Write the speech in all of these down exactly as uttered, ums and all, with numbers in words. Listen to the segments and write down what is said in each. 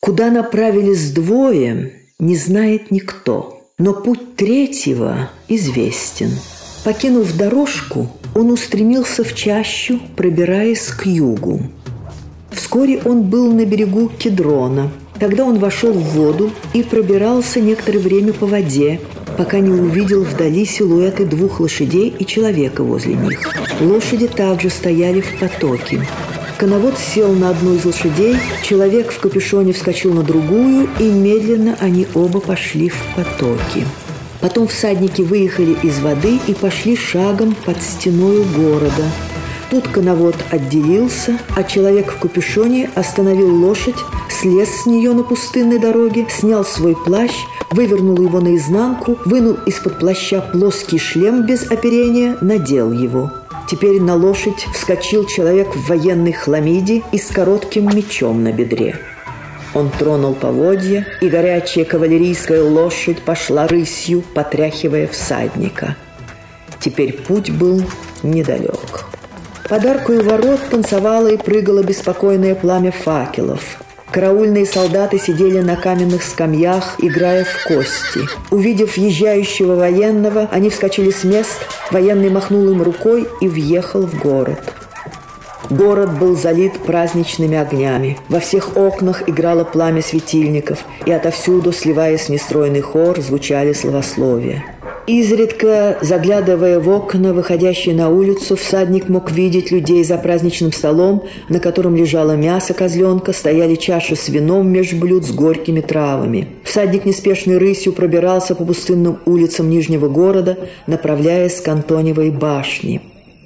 Куда направились двое, не знает никто, но путь третьего известен. Покинув дорожку, он устремился в чащу, пробираясь к югу. Вскоре он был на берегу Кедрона. Тогда он вошел в воду и пробирался некоторое время по воде, пока не увидел вдали силуэты двух лошадей и человека возле них. Лошади также стояли в потоке. Коновод сел на одну из лошадей, человек в капюшоне вскочил на другую, и медленно они оба пошли в потоке. Потом всадники выехали из воды и пошли шагом под стеною города. Тут коновод отделился, а человек в капюшоне остановил лошадь, слез с нее на пустынной дороге, снял свой плащ, вывернул его наизнанку, вынул из-под плаща плоский шлем без оперения, надел его. Теперь на лошадь вскочил человек в военной хламиде и с коротким мечом на бедре. Он тронул поводья, и горячая кавалерийская лошадь пошла рысью, потряхивая всадника. Теперь путь был недалек. Под аркою ворот танцевало и прыгало беспокойное пламя факелов. Караульные солдаты сидели на каменных скамьях, играя в кости. Увидев въезжающего военного, они вскочили с мест, военный махнул им рукой и въехал в город. Город был залит праздничными огнями. Во всех окнах играло пламя светильников, и отовсюду, сливаясь в нестройный хор, звучали словословия. Изредка, заглядывая в окна, выходящие на улицу, всадник мог видеть людей за праздничным столом, на котором лежало мясо козленка, стояли чаши с вином меж блюд с горькими травами. Всадник неспешной рысью пробирался по пустынным улицам Нижнего города, направляясь к Антоневой башне.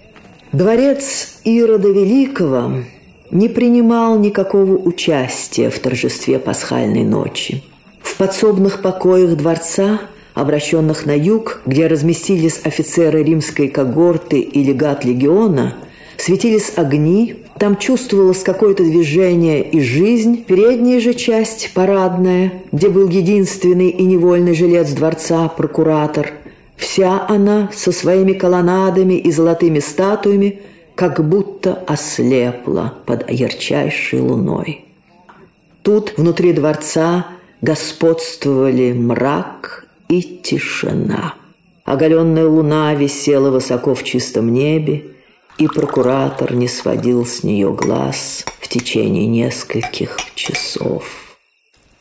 Дворец Ирода Великого не принимал никакого участия в торжестве пасхальной ночи. В подсобных покоях дворца, обращенных на юг, где разместились офицеры римской когорты и легат легиона, светились огни, там чувствовалось какое-то движение и жизнь. Передняя же часть, парадная, где был единственный и невольный жилец дворца, прокуратор, вся она со своими колоннадами и золотыми статуями как будто ослепла под ярчайшей луной. Тут, внутри дворца, господствовали мрак и тишина. Оголенная луна висела высоко в чистом небе, и прокуратор не сводил с нее глаз в течение нескольких часов.